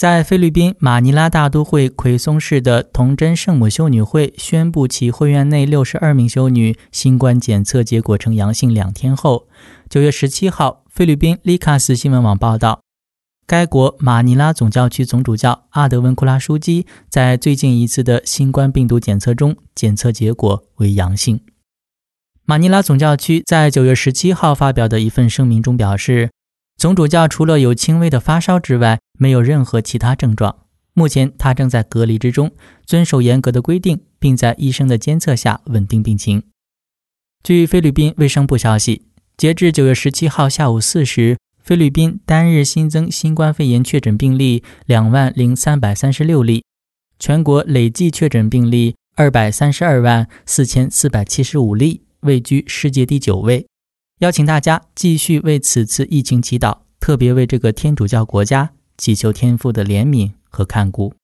在菲律宾马尼拉大都会奎松市的童真圣母修女会宣布其会院内62名修女新冠检测结果呈阳性2天后，9月17号，菲律宾利卡斯新闻网报道，该国马尼拉总教区总主教阿德温库拉枢机在最近一次的新冠病毒检测中检测结果为阳性。马尼拉总教区在9月17号发表的一份声明中表示，总主教除了有轻微的发烧之外，没有任何其他症状。目前他正在隔离之中，遵守严格的规定，并在医生的监测下稳定病情。据菲律宾卫生部消息，截至9月17号下午4时，菲律宾单日新增新冠肺炎确诊病例20336例，全国累计确诊病例2324475例，位居世界第9位。邀请大家继续为此次疫情祈祷，特别为这个天主教国家祈求天父的怜悯和看顾。